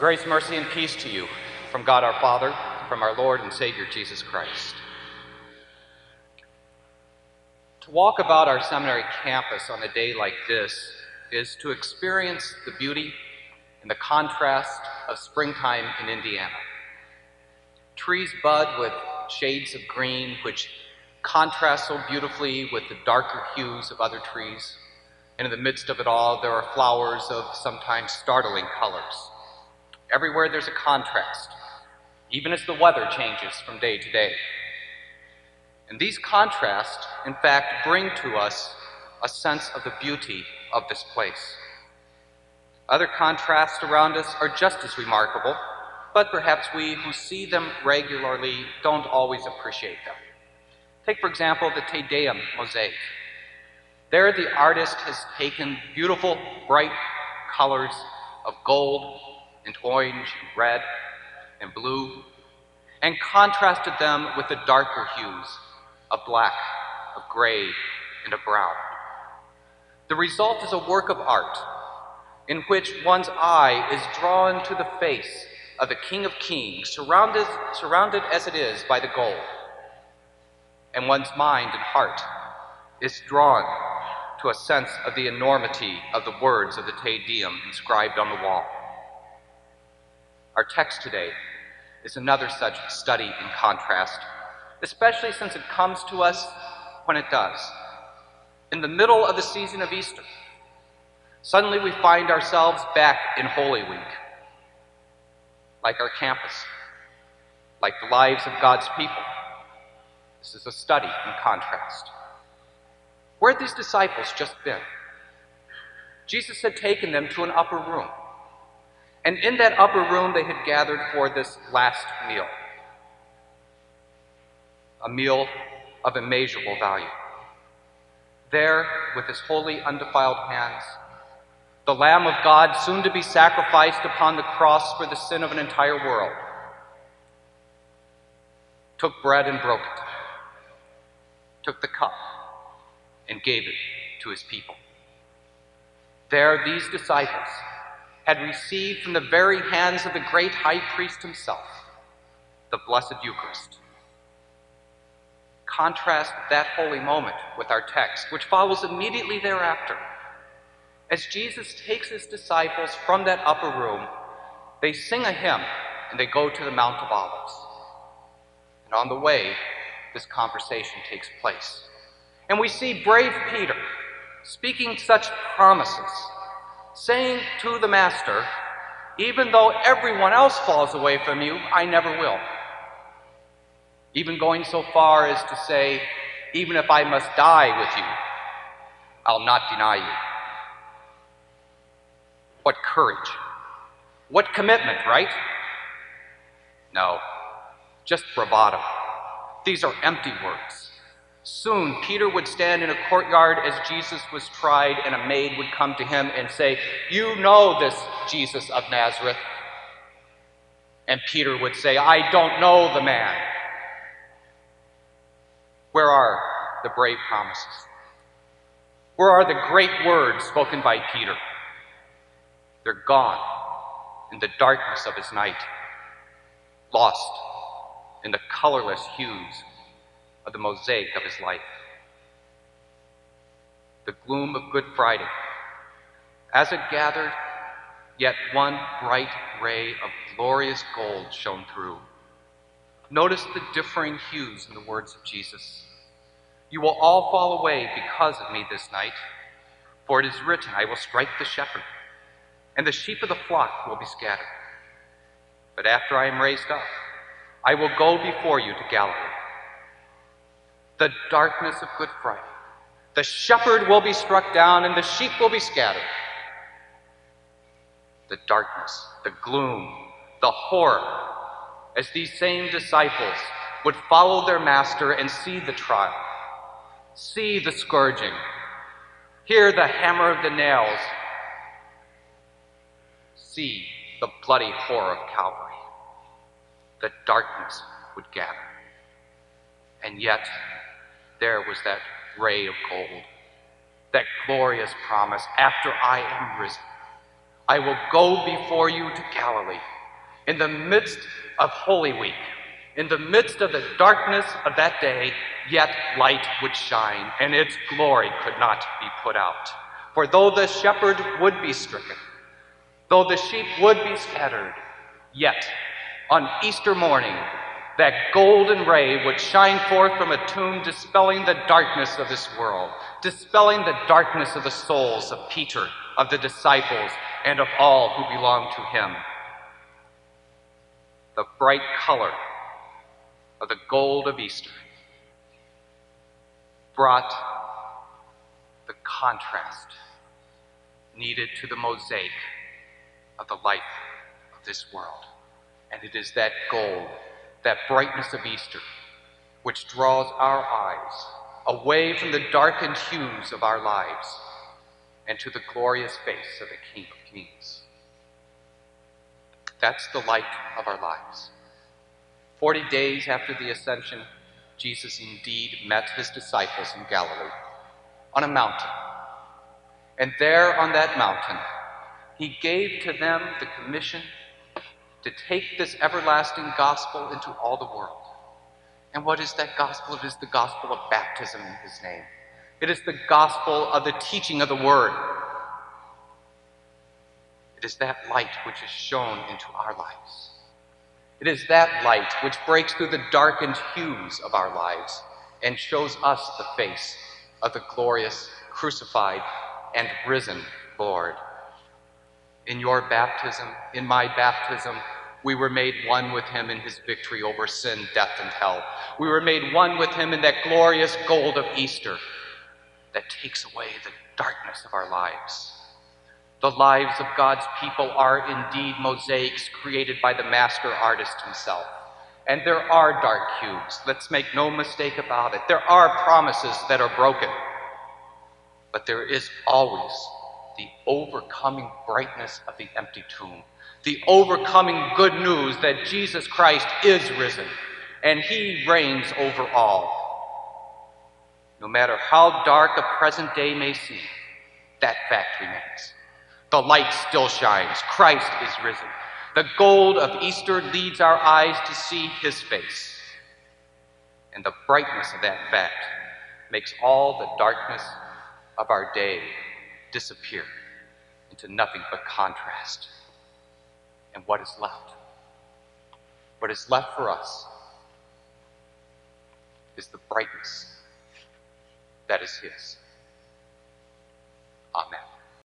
Grace, mercy, and peace to you from God our Father, from our Lord and Savior Jesus Christ. To walk about our seminary campus on a day like this is to experience the beauty and the contrast of springtime in Indiana. Trees bud with shades of green, which contrast so beautifully with the darker hues of other trees. And in the midst of it all, there are flowers of sometimes startling colors. Everywhere there's a contrast, even as the weather changes from day to day. And these contrasts, in fact, bring to us a sense of the beauty of this place. Other contrasts around us are just as remarkable, but perhaps we who see them regularly don't always appreciate them. Take, for example, the Te Deum mosaic. There, the artist has taken beautiful, bright colors of gold and orange and red and blue and contrasted them with the darker hues of black, of gray, and of brown. The result is a work of art in which one's eye is drawn to the face of the King of Kings, surrounded as it is by the gold, and one's mind and heart is drawn to a sense of the enormity of the words of the Te Deum inscribed on the wall. Our text today is another such study in contrast, especially since it comes to us when it does. In the middle of the season of Easter, suddenly we find ourselves back in Holy Week, like our campus, like the lives of God's people. This is a study in contrast. Where had these disciples just been? Jesus had taken them to an upper room. And in that upper room, they had gathered for this last meal, a meal of immeasurable value. There, with his holy, undefiled hands, the Lamb of God, soon to be sacrificed upon the cross for the sin of an entire world, took bread and broke it, took the cup and gave it to his people. There, these disciples had received from the very hands of the great high priest himself the Blessed Eucharist. Contrast that holy moment with our text, which follows immediately thereafter. As Jesus takes his disciples from that upper room, they sing a hymn and they go to the Mount of Olives. And on the way, this conversation takes place. And we see brave Peter speaking such promises, saying to the Master, even though everyone else falls away from you, I never will. Even going so far as to say, even if I must die with you, I'll not deny you. What courage. What commitment, right? No, just bravado. These are empty words. Soon, Peter would stand in a courtyard as Jesus was tried, and a maid would come to him and say, "You know this Jesus of Nazareth." And Peter would say, "I don't know the man." Where are the brave promises? Where are the great words spoken by Peter? They're gone in the darkness of his night, lost in the colorless hues of the mosaic of his life. The gloom of Good Friday, as it gathered, yet one bright ray of glorious gold shone through. Notice the differing hues in the words of Jesus. You will all fall away because of me this night, for it is written, I will strike the shepherd, and the sheep of the flock will be scattered. But after I am raised up, I will go before you to Galilee. The darkness of Good Friday. The shepherd will be struck down and the sheep will be scattered. The darkness, the gloom, the horror, as these same disciples would follow their master and see the trial, see the scourging, hear the hammer of the nails, see the bloody horror of Calvary. The darkness would gather. And yet, there was that ray of gold, that glorious promise, after I am risen, I will go before you to Galilee. In the midst of Holy Week, in the midst of the darkness of that day, yet light would shine, and its glory could not be put out. For though the shepherd would be stricken, though the sheep would be scattered, yet on Easter morning, that golden ray would shine forth from a tomb, dispelling the darkness of this world, dispelling the darkness of the souls of Peter, of the disciples, and of all who belong to him. The bright color of the gold of Easter brought the contrast needed to the mosaic of the life of this world. And it is that gold, that brightness of Easter, which draws our eyes away from the darkened hues of our lives and to the glorious face of the King of Kings. That's the light of our lives. 40 days after the ascension, Jesus indeed met his disciples in Galilee on a mountain. And there on that mountain, he gave to them the commission to take this everlasting gospel into all the world. And what is that gospel? It is the gospel of baptism in his name. It is the gospel of the teaching of the word. It is that light which is shone into our lives. It is that light which breaks through the darkened hues of our lives and shows us the face of the glorious, crucified, and risen Lord. In your baptism, in my baptism, we were made one with him in his victory over sin, death, and hell. We were made one with him in that glorious gold of Easter that takes away the darkness of our lives. The lives of God's people are indeed mosaics created by the master artist himself. And there are dark hues. Let's make no mistake about it. There are promises that are broken. But there is always the overcoming brightness of the empty tomb, the overcoming good news that Jesus Christ is risen, and he reigns over all. No matter how dark a present day may seem, that fact remains. The light still shines. Christ is risen. The gold of Easter leads our eyes to see his face. And the brightness of that fact makes all the darkness of our day disappear into nothing but contrast. And what is left? What is left for us is the brightness that is his. Amen.